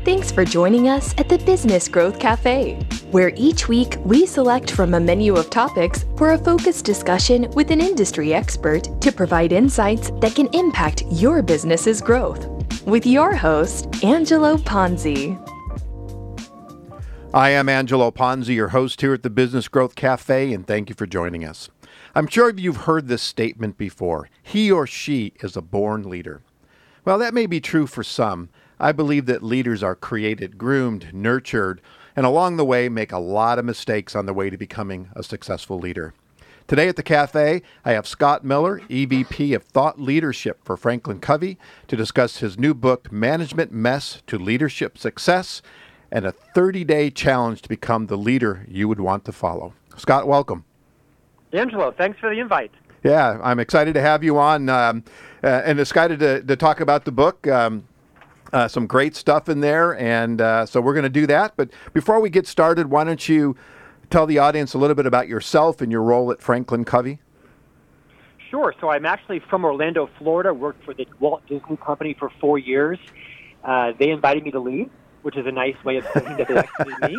Thanks for joining us at the Business Growth Cafe, where each week we select from a menu of topics for a focused discussion with an industry expert to provide insights that can impact your business's growth. With your host, Angelo Ponzi. I am Angelo Ponzi, your host here at the Business Growth Cafe, and thank you for joining us. I'm sure you've heard this statement before. He or she is a born leader. Well, that may be true for some. I believe that leaders are created, groomed, nurtured, and along the way make a lot of mistakes on the way to becoming a successful leader. Today at the cafe, I have Scott Miller, EVP of Thought Leadership for Franklin Covey, to discuss his new book, Management Mess to Leadership Success, and a 30-day challenge to become the leader you would want to follow. Scott, welcome. Angelo, thanks for the invite. Yeah, I'm excited to have you on and excited to talk about the book. Some great stuff in there, and so we're going to do that. But before we get started, why don't you tell the audience a little bit about yourself and your role at Franklin Covey? Sure. So I'm actually from Orlando, Florida, worked for the Walt Disney Company for 4 years. They invited me to leave, which is a nice way of saying that they exited me.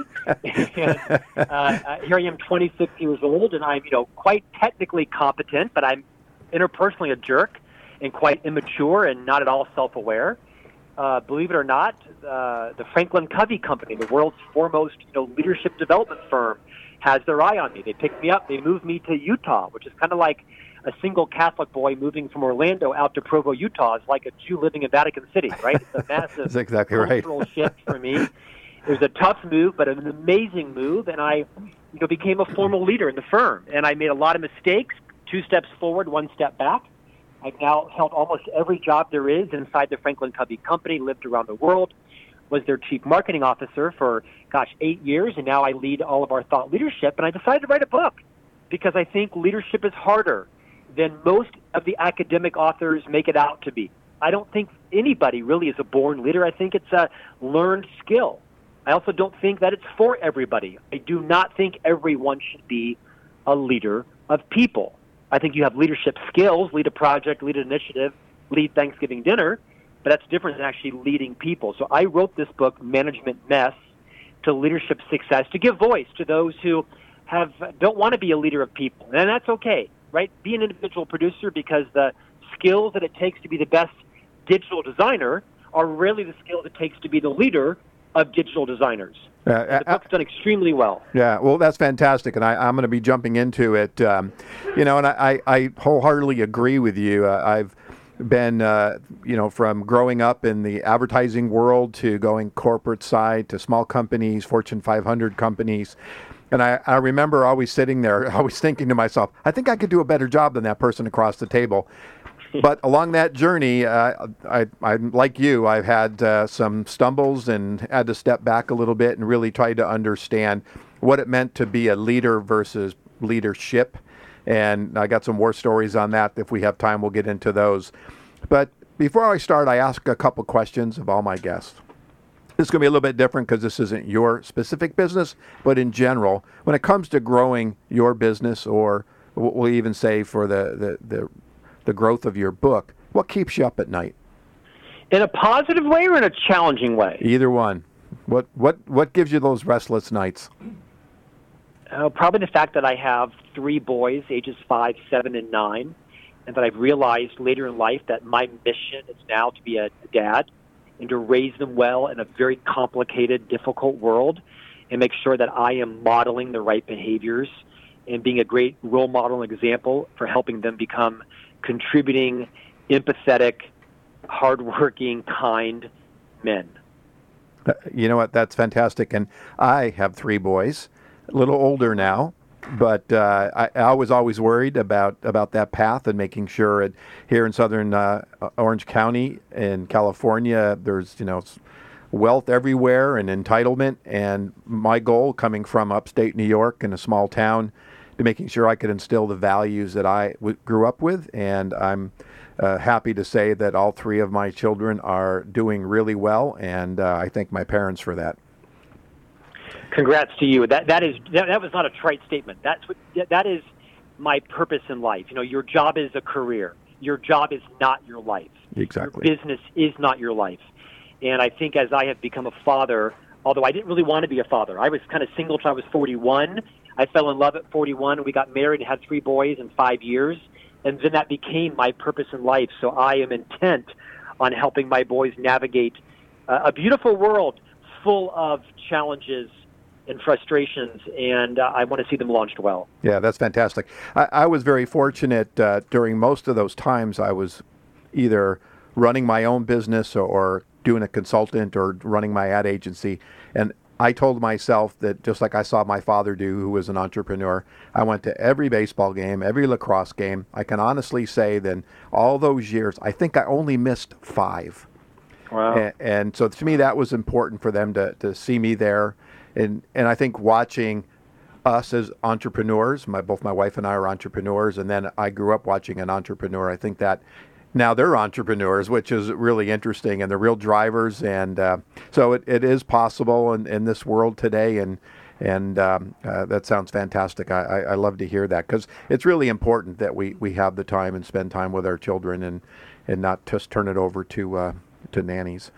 And, here I am, 26 years old, and I'm, quite technically competent, but I'm interpersonally a jerk and quite immature and not at all self-aware. Believe it or not, the Franklin Covey Company, the world's foremost, leadership development firm, has their eye on me. They picked me up. They moved me to Utah, which is kind of like a single Catholic boy moving from Orlando out to Provo, Utah, is like a Jew living in Vatican City, right? It's a massive That's exactly cultural shift for me. It was a tough move, but an amazing move, and I became a formal leader in the firm. And I made a lot of mistakes, 2 steps forward, 1 step back. I've now held almost every job there is inside the Franklin Covey Company, lived around the world, was their chief marketing officer for, 8 years, and now I lead all of our thought leadership. And I decided to write a book because I think leadership is harder than most of the academic authors make it out to be. I don't think anybody really is a born leader. I think it's a learned skill. I also don't think that it's for everybody. I do not think everyone should be a leader of people. I think you have leadership skills, lead a project, lead an initiative, lead Thanksgiving dinner, but that's different than actually leading people. So I wrote this book, Management Mess to Leadership Success, to give voice to those who don't want to be a leader of people. And that's okay, right? Be an individual producer, because the skills that it takes to be the best digital designer are really the skills it takes to be the leader of digital designers. The book's done extremely well. Yeah, well, that's fantastic, and I'm going to be jumping into it. And I wholeheartedly agree with you. I've been, from growing up in the advertising world to going corporate side to small companies, Fortune 500 companies. And I remember always sitting there, always thinking to myself, I think I could do a better job than that person across the table. But along that journey, I'm like you, I've had some stumbles and had to step back a little bit and really try to understand what it meant to be a leader versus leadership. And I got some war stories on that. If we have time, we'll get into those. But before I start, I ask a couple questions of all my guests. This is going to be a little bit different because this isn't your specific business, but in general, when it comes to growing your business, or we'll even say for the growth of your book, what keeps you up at night? In a positive way or in a challenging way? Either one. What gives you those restless nights? Probably the fact that I have 3 boys, ages 5, 7, and 9, and that I've realized later in life that my mission is now to be a dad and to raise them well in a very complicated, difficult world, and make sure that I am modeling the right behaviors and being a great role model and example for helping them become contributing, empathetic, hardworking, kind men. You know what? That's fantastic. And I have 3 boys, a little older now, but I was always worried about that path and making sure here in southern Orange County in California, there's wealth everywhere and entitlement. And my goal, coming from upstate New York in a small town, to making sure I could instill the values that I grew up with. And I'm happy to say that all 3 of my children are doing really well, and I thank my parents for that. Congrats to you. That was not a trite statement. That is my purpose in life. Your job is a career. Your job is not your life. Exactly. Your business is not your life. And I think as I have become a father, although I didn't really want to be a father, I was kind of single till I was 41. I fell in love at 41. We got married and had 3 boys in 5 years. And then that became my purpose in life. So I am intent on helping my boys navigate a beautiful world full of challenges and frustrations, and I want to see them launched well. Yeah, that's fantastic. I was very fortunate during most of those times. I was either running my own business or doing a consultant or running my ad agency. And I told myself that just like I saw my father do, who was an entrepreneur, I went to every baseball game, every lacrosse game. I can honestly say that in all those years, I think I only missed 5. Wow. And so to me, that was important for them to see me there. And I think watching us as entrepreneurs, both my wife and I are entrepreneurs, and then I grew up watching an entrepreneur. I think that now they're entrepreneurs, which is really interesting, and they're real drivers. And so it is possible in this world today, and that sounds fantastic. I love to hear that, because it's really important that we have the time and spend time with our children and not just turn it over to nannies.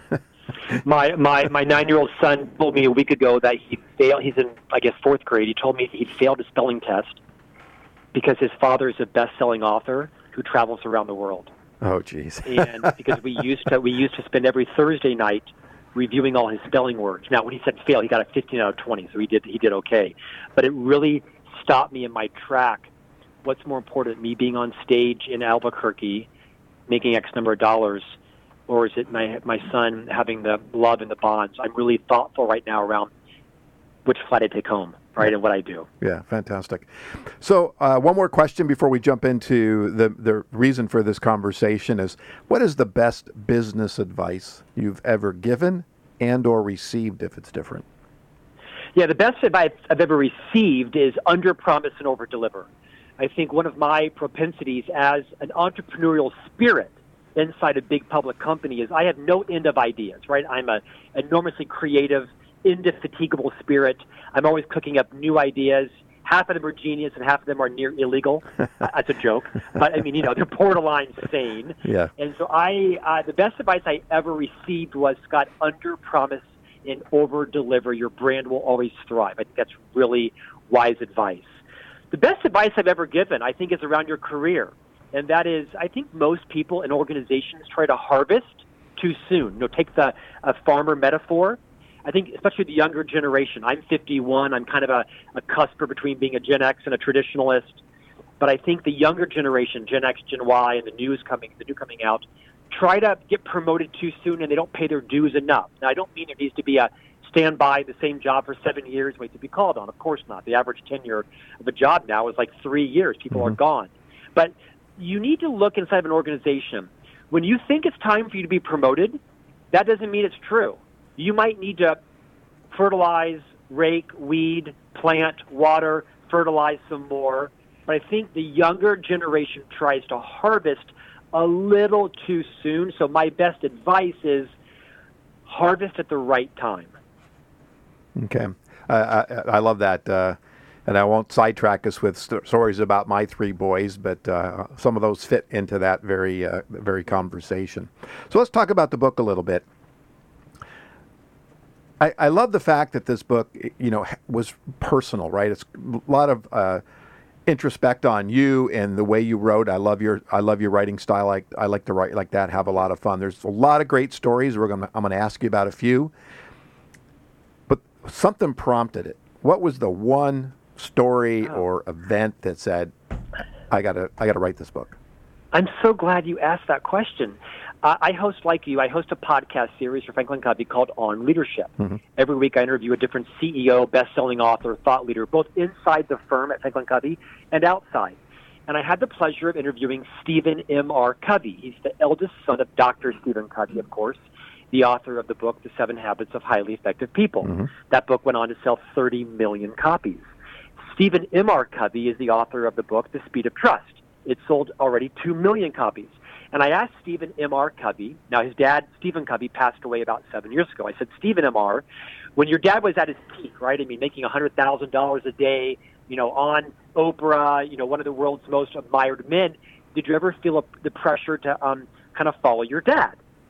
My 9-year-old son told me a week ago that he failed. He's in, I guess, 4th grade. He told me he'd failed a spelling test because his father is a best-selling author who travels around the world. Oh, geez. And because we used to spend every Thursday night reviewing all his spelling words. Now, when he said fail, he got a 15 out of 20, so he did okay. But it really stopped me in my track. What's more important, me being on stage in Albuquerque, making X number of dollars, or is it my son having the love and the bonds? I'm really thoughtful right now around which flight I take home, right, and what I do. Yeah, fantastic. So one more question before we jump into the reason for this conversation is, what is the best business advice you've ever given and or received, if it's different? Yeah, the best advice I've ever received is under-promise and over-deliver. I think one of my propensities as an entrepreneurial spirit inside a big public company is I have no end of ideas, right? I'm an enormously creative, indefatigable spirit. I'm always cooking up new ideas. Half of them are genius and half of them are near illegal. That's a joke. But, I mean, they're borderline sane. Yeah. And so the best advice I ever received was, Scott, under-promise and over-deliver. Your brand will always thrive. I think that's really wise advice. The best advice I've ever given, I think, is around your career. And that is, I think most people in organizations try to harvest too soon. Take a farmer metaphor. I think especially the younger generation. I'm 51. I'm kind of a cusper between being a Gen X and a traditionalist. But I think the younger generation, Gen X, Gen Y, and the new coming out, try to get promoted too soon, and they don't pay their dues enough. Now, I don't mean there needs to be a stand by the same job for 7 years, wait to be called on. Of course not. The average tenure of a job now is like 3 years. People are gone. But you need to look inside of an organization. When you think it's time for you to be promoted, that doesn't mean it's true. You might need to fertilize, rake, weed, plant, water, fertilize some more. But I think the younger generation tries to harvest a little too soon. So my best advice is harvest at the right time. Okay. I love that. And I won't sidetrack us with stories about my 3 boys, but some of those fit into that very conversation. So let's talk about the book a little bit. I love the fact that this book, was personal, right? It's a lot of introspect on you and the way you wrote. I love your writing style. I like to write like that, have a lot of fun. There's a lot of great stories. I'm going to ask you about a few, but something prompted it. What was the one story or event that said, I gotta write this book? I'm so glad you asked that question. I host a podcast series for Franklin Covey called On Leadership. Mm-hmm. Every week I interview a different CEO, best-selling author, thought leader, both inside the firm at Franklin Covey and outside. And I had the pleasure of interviewing Stephen M.R. Covey. He's the eldest son of Dr. Stephen Covey, of course, the author of the book, The 7 Habits of Highly Effective People. Mm-hmm. That book went on to sell 30 million copies. Stephen M.R. Covey is the author of the book, The Speed of Trust. It sold already 2 million copies. And I asked Stephen M.R. Covey, now his dad, Stephen Covey, passed away about 7 years ago. I said, Stephen M.R., when your dad was at his peak, right, making $100,000 a day, on Oprah, one of the world's most admired men, did you ever feel the pressure to kind of follow your dad?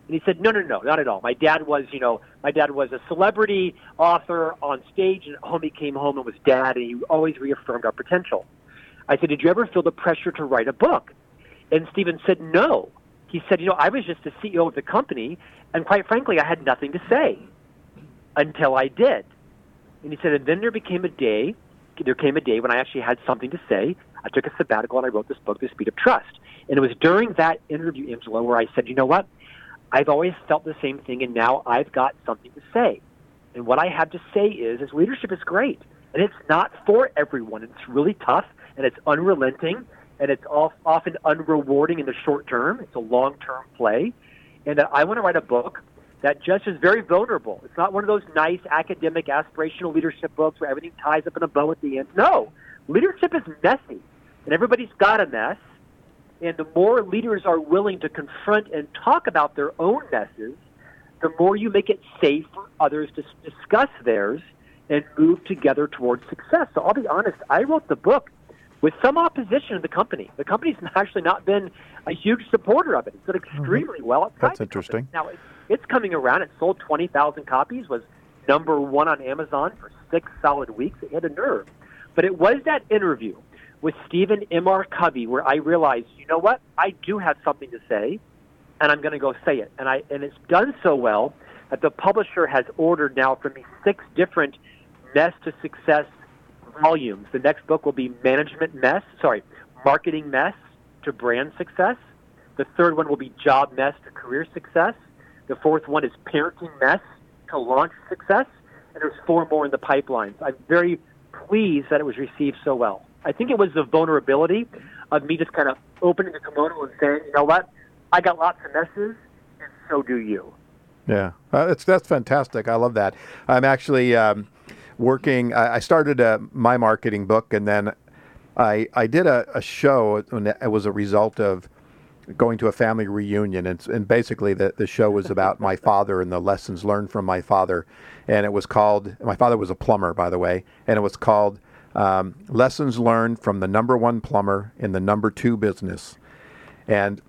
And he said, no, not at all. My dad was a celebrity author on stage, and homie came home and was dad, and he always reaffirmed our potential. I said, did you ever feel the pressure to write a book? And Stephen said, no. He said, I was just the CEO of the company, and quite frankly, I had nothing to say until I did. And he said, and then there came a day when I actually had something to say. I took a sabbatical, and I wrote this book, The Speed of Trust. And it was during that interview, Angela, where I said, you know what? I've always felt the same thing, and now I've got something to say. And what I have to say is leadership is great, and it's not for everyone. It's really tough, and it's unrelenting, and it's often unrewarding in the short term. It's a long-term play. And that I want to write a book that just is very vulnerable. It's not one of those nice academic, aspirational leadership books where everything ties up in a bow at the end. No, leadership is messy, and everybody's got a mess. And the more leaders are willing to confront and talk about their own messes, the more you make it safe for others to discuss theirs and move together towards success. So I'll be honest, I wrote the book with some opposition in the company. The company's actually not been a huge supporter of it. It's done extremely well outside. That's interesting. Now, it's coming around. It sold 20,000 copies, was number one on Amazon for 6 solid weeks. It hit a nerve. But it was that interview with Stephen M.R. Covey where I realized, you know what? I do have something to say, and I'm going to go say it. And it's done so well that the publisher has ordered now from me 6 different Mess to Success volumes. The next book will be Marketing Mess to Brand Success. The third one will be Job Mess to Career Success. The fourth one is Parenting Mess to Launch Success. And there's 4 more in the pipelines. I'm very pleased that it was received so well. I think it was the vulnerability of me just kind of opening the kimono and saying, you know what, I got lots of messes, and so do you. Yeah, that's fantastic. I love that. I'm actually working. I started my marketing book, and then I did a show, and it was a result of going to a family reunion, and basically the show was about my father and the lessons learned from my father, and it was called, my father was a plumber, by the way, and it was called Lessons Learned from the Number 1 Plumber in the Number 2 Business. And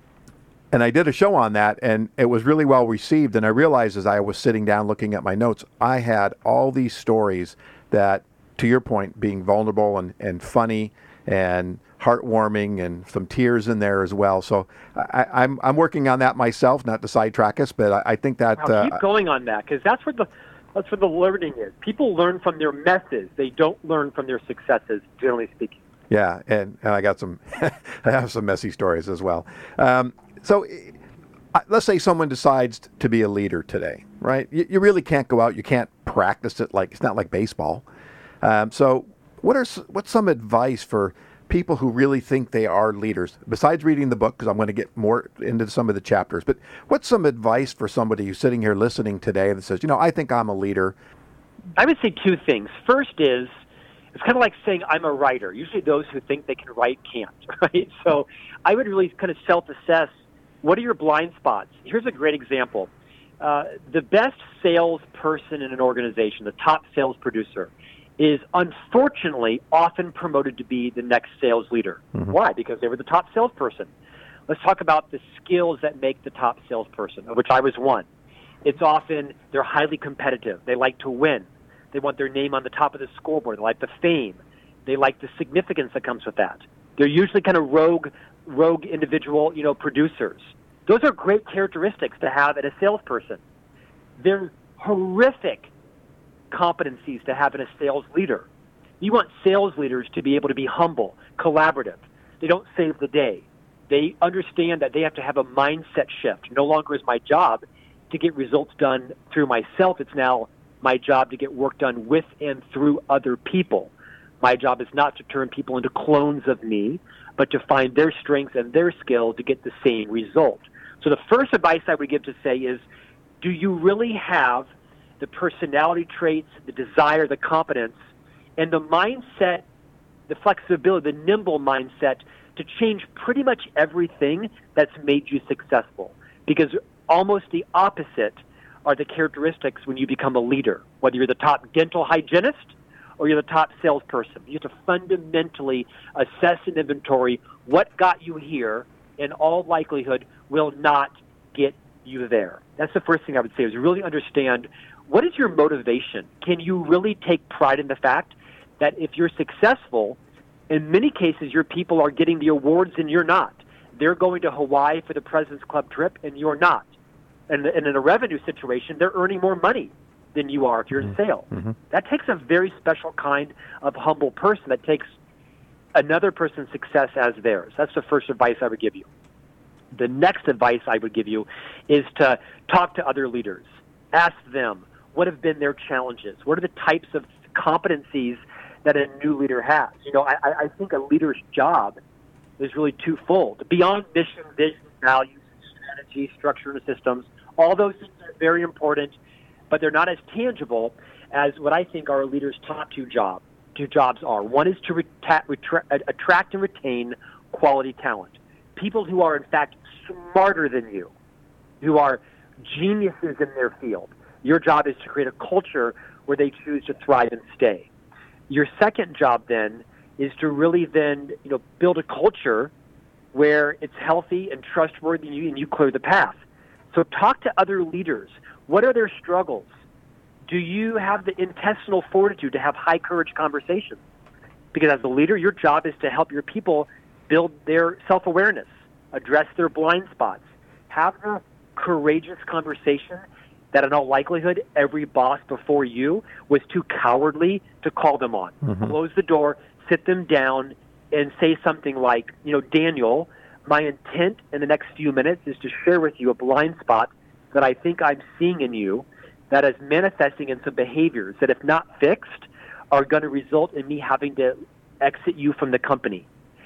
I did a show on that, and it was really well received. And I realized as I was sitting down looking at my notes, I had all these stories that, to your point, being vulnerable and funny and heartwarming and some tears in there as well. So I'm working on that myself, not to sidetrack us, but I think that... I'll keep going on that, because that's where the learning is. People learn from their messes. They don't learn from their successes, generally speaking. Yeah, and I got some, I have some messy stories as well. So let's say someone decides to be a leader today, right? You really can't go out. You can't practice it it's not like baseball. So what's some advice for people who really think they are leaders, besides reading the book, because I'm going to get more into some of the chapters, but what's some advice for somebody who's sitting here listening today that says, I think I'm a leader? I would say 2 things. First is, it's kind of like saying I'm a writer. Usually those who think they can write can't, right? So I would really kind of self-assess, what are your blind spots? Here's a great example. The best salesperson in an organization, the top sales producer, is unfortunately often promoted to be the next sales leader. Mm-hmm. Why? Because they were the top salesperson. Let's talk about the skills that make the top salesperson, of which I was one. It's often they're highly competitive. They like to win. They want their name on the top of the scoreboard. They like the fame. They like the significance that comes with that. They're usually kind of rogue individual, producers. Those are great characteristics to have in a salesperson. They're horrific competencies to have in a sales leader. You want sales leaders to be able to be humble, collaborative. They don't save the day. They understand that they have to have a mindset shift. No longer is my job to get results done through myself. It's now my job to get work done with and through other people. My job is not to turn people into clones of me, but to find their strengths and their skill to get the same result. So the first advice I would give to say is, do you really have the personality traits, the desire, the competence, and the mindset, the flexibility, the nimble mindset to change pretty much everything that's made you successful? Because almost the opposite are the characteristics when you become a leader, whether you're the top dental hygienist or you're the top salesperson. You have to fundamentally assess and inventory what got you here, in all likelihood, will not get you there? That's the first thing I would say, is really understand, what is your motivation? Can you really take pride in the fact that if you're successful, in many cases your people are getting the awards and you're not? They're going to Hawaii for the President's Club trip and you're not. And in a revenue situation, they're earning more money than you are if you're in sales. Mm-hmm. That takes a very special kind of humble person that takes another person's success as theirs. That's the first advice I would give you. The next advice I would give you is to talk to other leaders. Ask them, what have been their challenges? What are the types of competencies that a new leader has? I think a leader's job is really twofold. Beyond mission, vision, values, strategy, structure, and systems, all those things are very important, but they're not as tangible as what I think our leaders' top two jobs are. One is to attract and retain quality talent. People who are, in fact, smarter than you, who are geniuses in their field. Your job is to create a culture where they choose to thrive and stay. Your second job then is to really then, build a culture where it's healthy and trustworthy and you clear the path. So talk to other leaders. What are their struggles? Do you have the intestinal fortitude to have high courage conversations? Because as a leader, your job is to help your people build their self-awareness, address their blind spots, have the courageous conversation that in all likelihood every boss before you was too cowardly to call them on. Mm-hmm. Close the door, sit them down, and say something like, Daniel, my intent in the next few minutes is to share with you a blind spot that I think I'm seeing in you that is manifesting in some behaviors that, if not fixed, are going to result in me having to exit you from the company.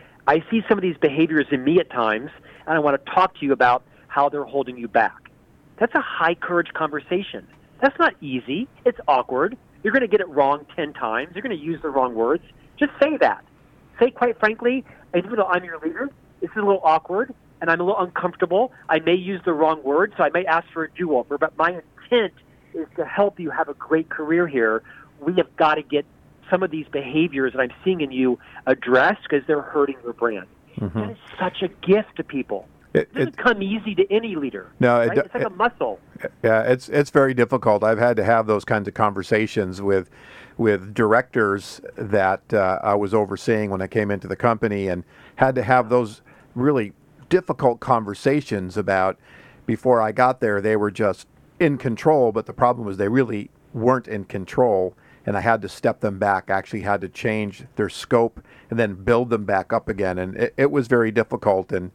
I see some of these behaviors in me at times, and I want to talk to you about how they're holding you back. That's a high courage conversation. That's not easy. It's awkward. You're going to get it wrong 10 times. You're going to use the wrong words. Just say that. Say, quite frankly, even though I'm your leader, this is a little awkward, and I'm a little uncomfortable. I may use the wrong word, so I may ask for a do-over, but my intent is to help you have a great career here. We have got to get some of these behaviors that I'm seeing in you addressed because they're hurting your brand. Mm-hmm. That is such a gift to people. It doesn't come easy to any leader. No, right? It's like a muscle. Yeah, it's very difficult. I've had to have those kinds of conversations with directors that I was overseeing when I came into the company, and had to have those really difficult conversations about, before I got there, they were just in control, but the problem was they really weren't in control, and I had to step them back, actually had to change their scope and then build them back up again. And it was very difficult, and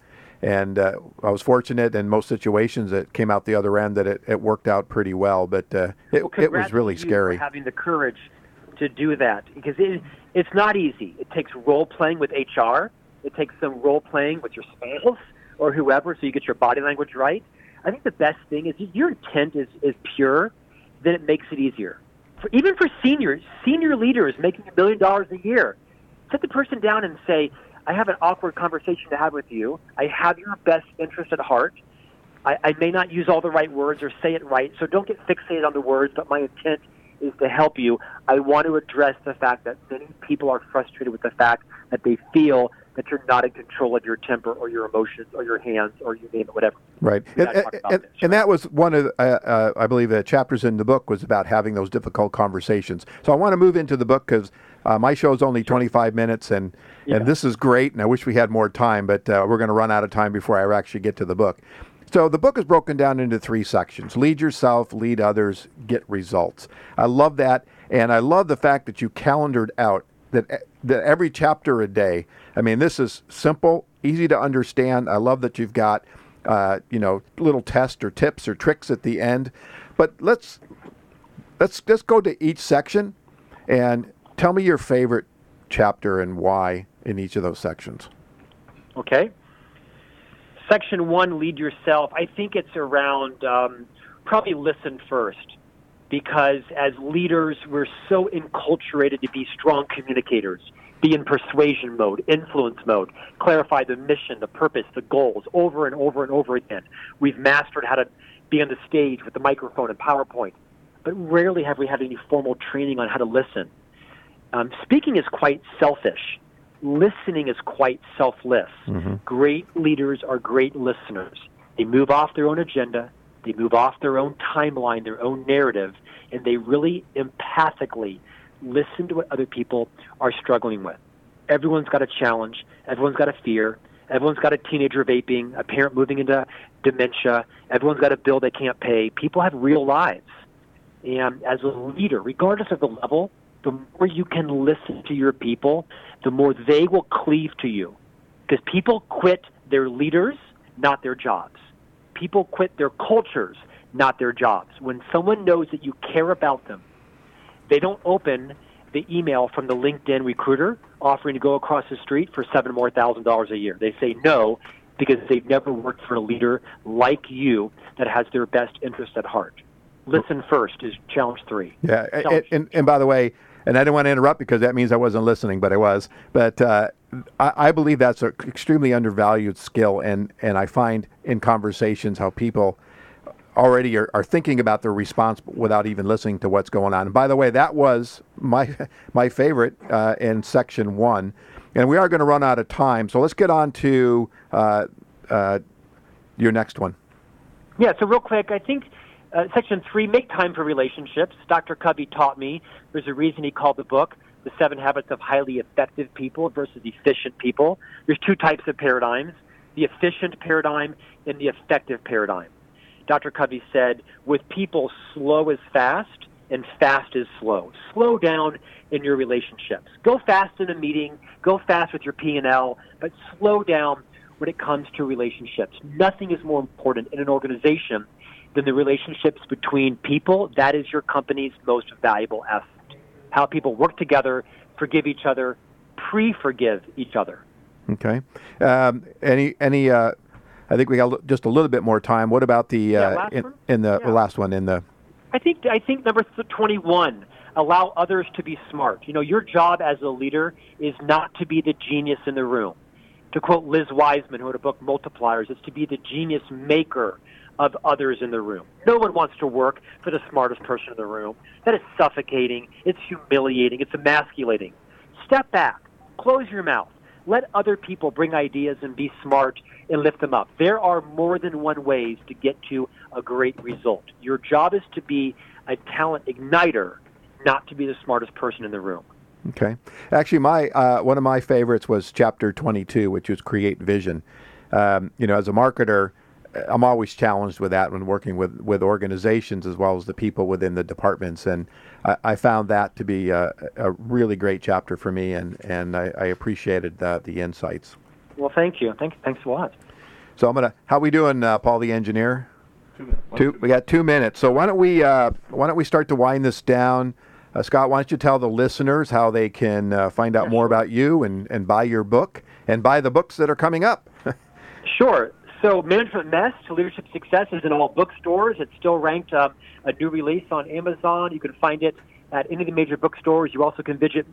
I was fortunate in most situations it came out the other end that it worked out pretty well, but it was really scary. For having the courage to do that, because it's not easy. It takes role-playing with HR. It takes some role-playing with your spouse or whoever so you get your body language right. I think the best thing is if your intent is pure, then it makes it easier. Even for senior leaders making $1 million a year, sit the person down and say, I have an awkward conversation to have with you. I have your best interest at heart. I may not use all the right words or say it right, so don't get fixated on the words, but my intent is to help you. I want to address the fact that many people are frustrated with the fact that they feel that you're not in control of your temper or your emotions or your hands or you name it, whatever. Right. And that was one of, I believe, the chapters in the book was about having those difficult conversations. So I want to move into the book because my show is only 25 minutes, and this is great, and I wish we had more time, but we're going to run out of time before I actually get to the book. So the book is broken down into 3 sections: lead yourself, lead others, get results. I love that, and I love the fact that you calendared out that every chapter a day. I mean, this is simple, easy to understand. I love that you've got, little tests or tips or tricks at the end. But let's go to each section and tell me your favorite chapter and why in each of those sections. Okay. Section 1, lead yourself. I think it's around probably listen first, because as leaders, we're so enculturated to be strong communicators, be in persuasion mode, influence mode, clarify the mission, the purpose, the goals over and over and over again. We've mastered how to be on the stage with the microphone and PowerPoint, but rarely have we had any formal training on how to listen. Speaking is quite selfish. Listening is quite selfless. Mm-hmm. Great leaders are great listeners. They move off their own agenda. They move off their own timeline, their own narrative, and they really empathically listen to what other people are struggling with. Everyone's got a challenge. Everyone's got a fear. Everyone's got a teenager vaping, a parent moving into dementia. Everyone's got a bill they can't pay. People have real lives. And as a leader, regardless of the level, the more you can listen to your people, the more they will cleave to you. Because people quit their leaders, not their jobs. People quit their cultures, not their jobs. When someone knows that you care about them, they don't open the email from the LinkedIn recruiter offering to go across the street for $7,000 more a year. They say no because they've never worked for a leader like you that has their best interest at heart. Listen first is challenge 3. Yeah, and by the way, and I didn't want to interrupt because that means I wasn't listening, but I was. But I believe that's an extremely undervalued skill, and I find in conversations how people already are thinking about their response without even listening to what's going on. And by the way, that was my favorite in section 1. And we are going to run out of time, so let's get on to your next one. Yeah, so real quick, I think section 3, make time for relationships. Dr. Covey taught me there's a reason he called the book The 7 Habits of Highly Effective People versus Efficient People. There's 2 types of paradigms, the efficient paradigm and the effective paradigm. Dr. Covey said, with people, slow is fast and fast is slow. Slow down in your relationships. Go fast in a meeting, go fast with your P&L, but slow down when it comes to relationships. Nothing is more important in an organization than the relationships between people. That is your company's most valuable asset. How people work together, forgive each other, pre-forgive each other. Okay. I think we got just a little bit more time. What about the last one in the? I think number 21. Allow others to be smart. You know, your job as a leader is not to be the genius in the room. To quote Liz Wiseman, who wrote a book Multipliers, it's to be the genius maker of others in the room. No one wants to work for the smartest person in the room. That is suffocating. It's humiliating. It's emasculating. Step back. Close your mouth. Let other people bring ideas and be smart and lift them up. There are more than one ways to get to a great result. Your job is to be a talent igniter, not to be the smartest person in the room. Okay. Actually, one of my favorites was chapter 22, which was create vision. As a marketer, I'm always challenged with that when working with organizations as well as the people within the departments. And I found that to be a really great chapter for me, and I appreciated the insights. Well, thank you. Thanks a lot. So how we doing, Paul the engineer? 2 minutes. We got 2 minutes. So why don't we start to wind this down? Scott, why don't you tell the listeners how they can find out more about you and buy your book and buy the books that are coming up? Sure. So Management Mess to Leadership Success is in all bookstores. It's still ranked a new release on Amazon. You can find it at any of the major bookstores. You also can visit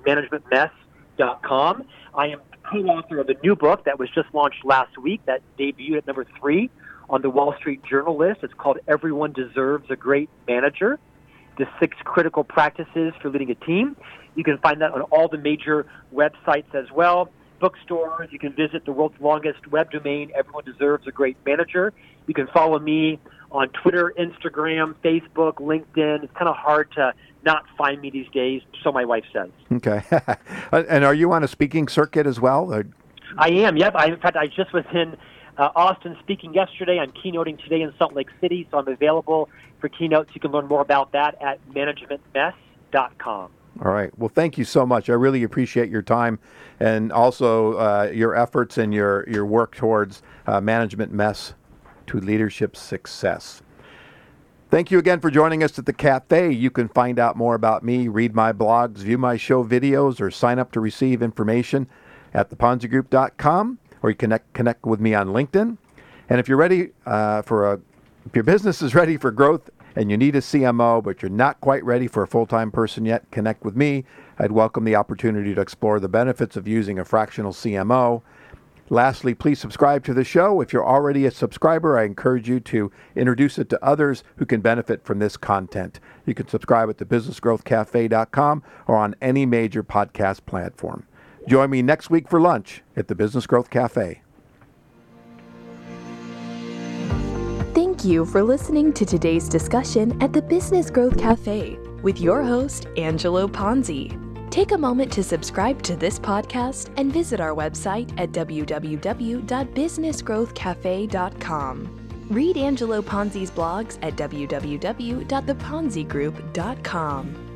managementmess.com. I am co-author of a new book that was just launched last week that debuted at number 3 on the Wall Street Journal list. It's called Everyone Deserves a Great Manager, the 6 critical practices for leading a team. You can find that on all the major websites as well. Bookstores. You can visit the world's longest web domain, Everyone Deserves a Great Manager. You can follow me on Twitter, Instagram, Facebook, LinkedIn. It's kind of hard to not find me these days, so my wife says. Okay. And are you on a speaking circuit as well? Or? I am, yep. In fact, I just was in Austin speaking yesterday. I'm keynoting today in Salt Lake City, so I'm available for keynotes. You can learn more about that at managementmess.com. All right. Well, thank you so much. I really appreciate your time and also your efforts and your work towards Management Mess to Leadership Success. Thank you again for joining us at the Cafe. You can find out more about me, read my blogs, view my show videos, or sign up to receive information at theponzigroup.com, or you connect with me on LinkedIn. And if you're ready if your business is ready for growth and you need a CMO, but you're not quite ready for a full-time person yet, connect with me. I'd welcome the opportunity to explore the benefits of using a fractional CMO. Lastly, please subscribe to the show. If you're already a subscriber, I encourage you to introduce it to others who can benefit from this content. You can subscribe at thebusinessgrowthcafe.com or on any major podcast platform. Join me next week for lunch at the Business Growth Cafe. Thank Thank you for listening to today's discussion at the Business Growth Cafe with your host, Angelo Ponzi. Take a moment to subscribe to this podcast and visit our website at www.businessgrowthcafe.com. Read Angelo Ponzi's blogs at www.theponzigroup.com.